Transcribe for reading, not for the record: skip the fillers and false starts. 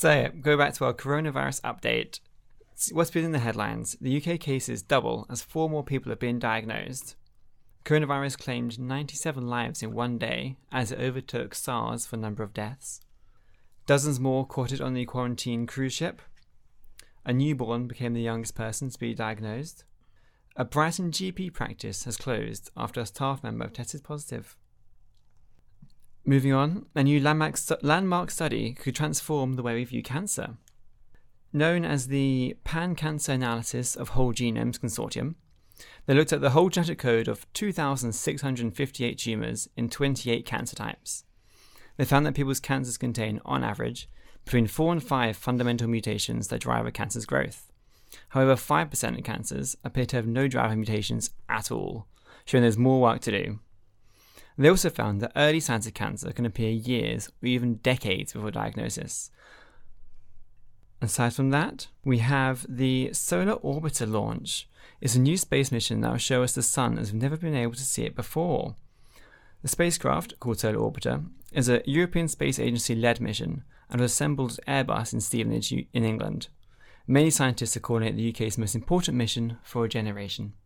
So, go back to our coronavirus update. What's been in the headlines? The UK cases double as 4 more people have been diagnosed. Coronavirus claimed 97 lives in one day as it overtook SARS for number of deaths. Dozens more caught it on the quarantine cruise ship. A newborn became the youngest person to be diagnosed. A Brighton GP practice has closed after a staff member tested positive. Moving on, a new landmark study could transform the way we view cancer. Known as the Pan-Cancer Analysis of Whole Genomes Consortium, they looked at the whole genetic code of 2,658 tumours in 28 cancer types. They found that people's cancers contain, on average, between 4 and 5 fundamental mutations that drive a cancer's growth. However, 5% of cancers appear to have no driver mutations at all, showing there's more work to do. They also found that early signs of cancer can appear years or even decades before diagnosis. Aside from that, we have the Solar Orbiter launch. It's a new space mission that will show us the Sun as we've never been able to see it before. The spacecraft, called Solar Orbiter, is a European Space Agency-led mission and was assembled at Airbus in Stevenage in England. Many scientists are calling it the UK's most important mission for a generation.